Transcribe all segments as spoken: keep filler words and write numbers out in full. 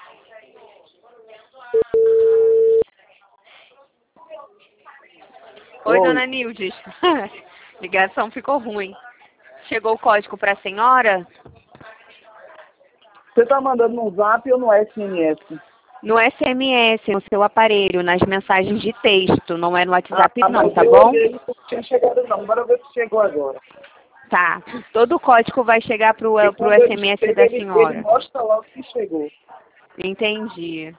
Oi, Oi. dona Nildes. Ligação ficou ruim. Chegou o código para a senhora? Você tá mandando no zap ou no S M S? No S M S, no seu aparelho, nas mensagens de texto, não é no WhatsApp Ah, não, mas tá eu bom? olhei, não tinha chegado não. Bora ver se chegou agora. Tá. Todo o código vai chegar pro, E pro quando ele S M S chega, da ele, ele senhora. mostra logo que chegou. Entendi.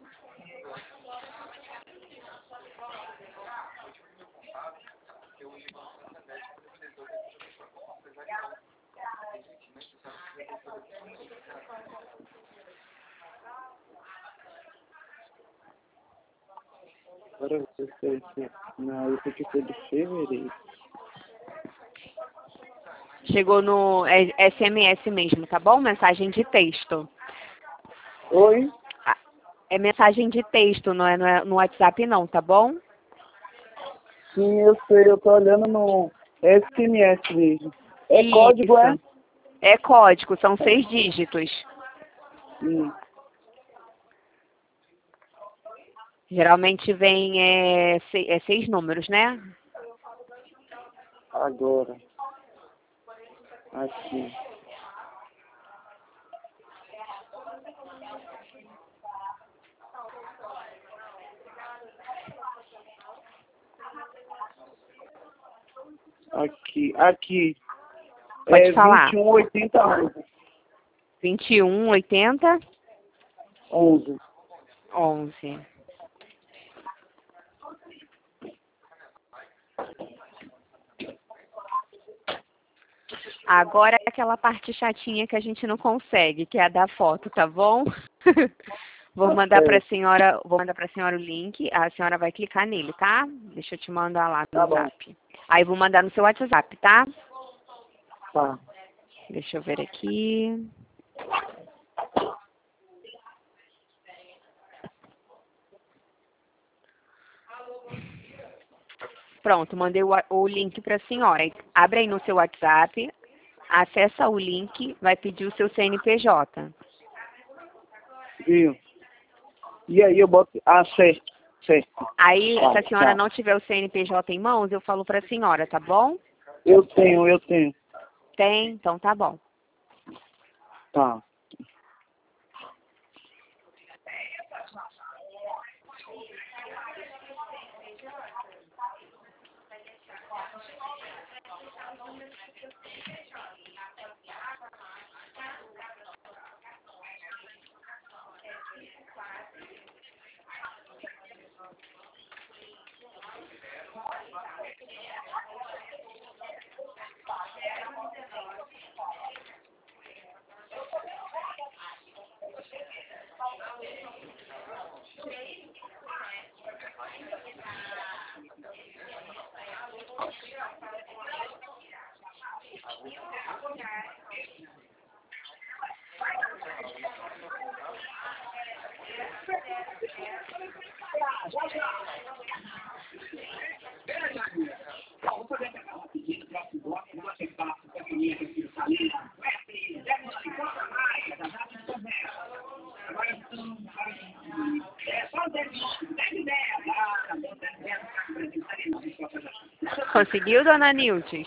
Bora ver se é esse. Não, esse aqui foi de fevereiro. Chegou no é- S M S mesmo, tá bom? Mensagem de texto. Oi? Ah, é mensagem de texto, não é, não é no WhatsApp não, tá bom? Sim, eu sei. Eu tô olhando no S M S mesmo. É código, é? Isso. É código, são seis dígitos. Hum. Geralmente vem é, se- é seis números, né? Agora. Aqui. Aqui. Aqui. Pode É falar. vinte e um oitenta onze. vinte e um, oitenta, onze. onze. Agora é aquela parte chatinha que a gente não consegue, que é a da foto, tá bom? Vou Tá mandar para a certo. senhora, vou mandar para a senhora o link, a senhora vai clicar nele, tá? Deixa eu te mandar lá Tá no bom. Zap. Aí vou mandar no seu WhatsApp, tá? Tá. Deixa eu ver aqui. Pronto, mandei o, o link para a senhora. Abre aí no seu WhatsApp, acessa o link, vai pedir o seu C N P J. Viu? E aí eu boto... Ah, certo. Certo. Aí, Tá, se a senhora tá. não tiver o C N P J em mãos, eu falo para a senhora, tá bom? Eu tenho, eu tenho. Tem? Então tá bom. Tá. Conseguiu, dona Nildes?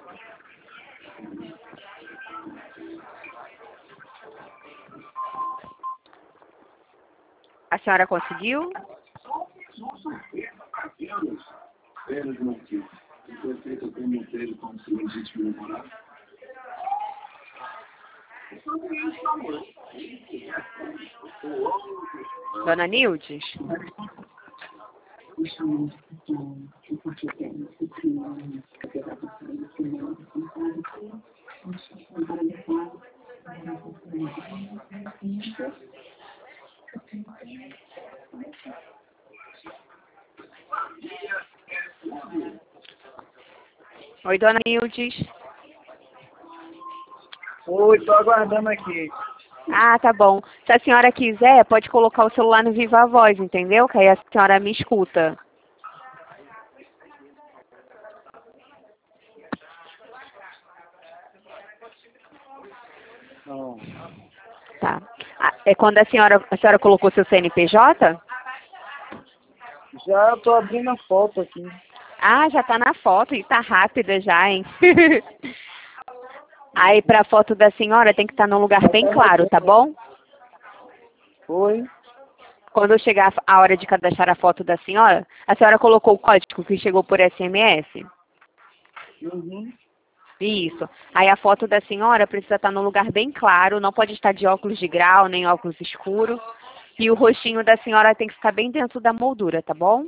A senhora conseguiu? Dona Nildes? Oi, dona Nildes. Oi, tô aguardando aqui. Ah, tá bom. Se a senhora quiser, pode colocar o celular no Viva Voz, entendeu? Que aí a senhora me escuta. Não. Tá. Ah, é quando a senhora, a senhora colocou seu C N P J? Já tô abrindo a foto aqui. Ah, já tá na foto e tá rápida já, hein? Aí pra foto da senhora tem que estar num lugar bem claro, tá bom? Oi? Quando chegar a hora de cadastrar a foto da senhora, a senhora colocou o código que chegou por S M S? Uhum. Isso. Aí a foto da senhora precisa estar num lugar bem claro, não pode estar de óculos de grau, nem óculos escuro. E o rostinho da senhora tem que ficar bem dentro da moldura, tá bom?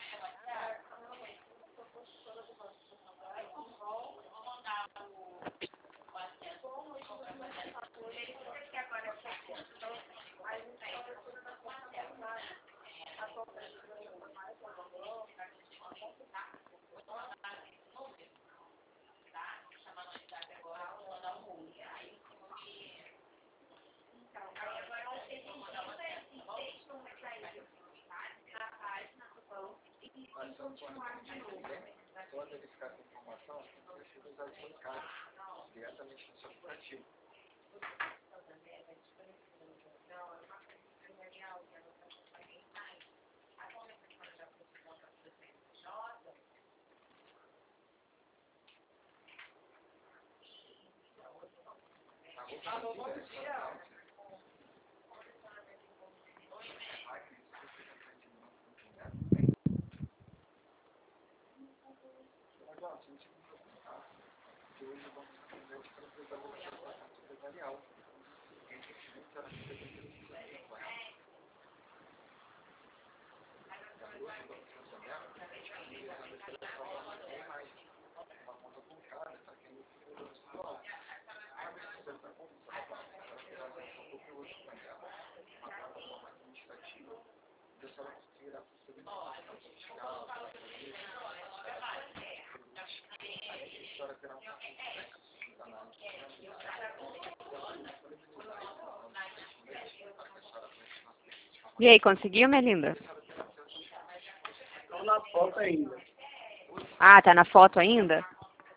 E aí, conseguiu, minha linda? Tô na foto ainda. Ah, tá na foto ainda?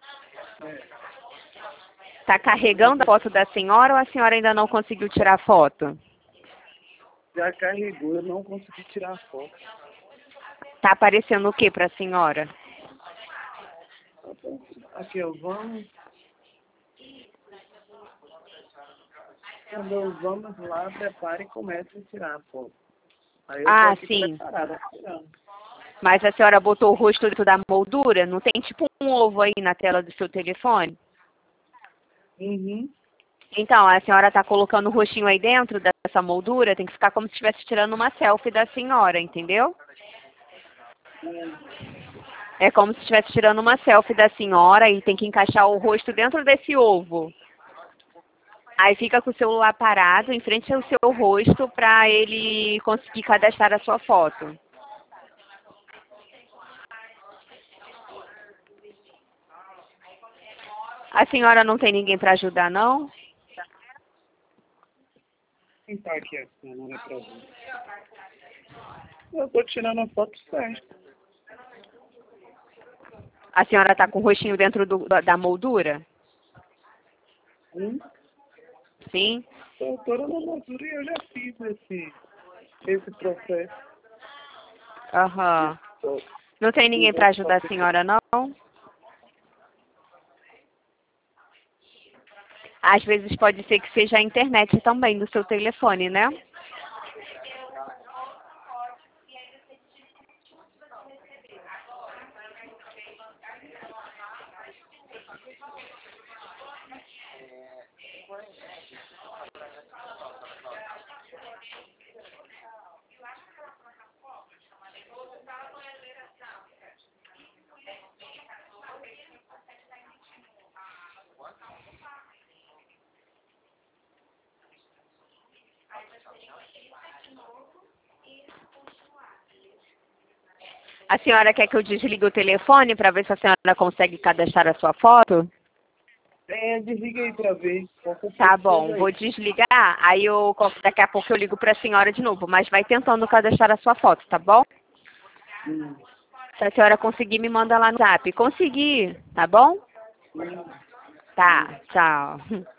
Tá carregando a foto da senhora ou a senhora ainda não conseguiu tirar a foto? Já carregou, eu não consegui tirar a foto. Tá aparecendo o que pra senhora? Aqui, ó, vamos. Quando eu vamos lá, prepare e comece a tirar a foto. Aí eu tô Ah, aqui sim. preparada, tirando. Mas a senhora botou o rosto dentro da moldura? Não tem tipo um ovo aí na tela do seu telefone? Uhum. Então, a senhora tá colocando o rostinho aí dentro dessa moldura, tem que ficar como se estivesse tirando uma selfie da senhora, entendeu? É como se estivesse tirando uma selfie da senhora e tem que encaixar o rosto dentro desse ovo. Aí fica com o celular parado em frente ao seu rosto para ele conseguir cadastrar a sua foto. A senhora não tem ninguém para ajudar, não? Quem tá aqui a câmera pra ver? Eu tô tirando a foto certa. A senhora está com o rostinho dentro do, da moldura? Hum? Sim? Tô toda na moldura e eu já fiz esse, esse processo. Aham. Tô- Não tem ninguém para ajudar a senhora, não? Às vezes pode ser que seja a internet também do seu telefone, né? A senhora quer que eu desligue o telefone para ver se a senhora consegue cadastrar a sua foto? É, desliga aí pra ver. Qualquer Tá coisa bom, seja vou aí. desligar, aí eu, daqui a pouco eu ligo para a senhora de novo, mas vai tentando cadastrar a sua foto, tá bom? Hum. Se a senhora conseguir, me manda lá no zap. Consegui, tá bom? Hum. Tá, tchau.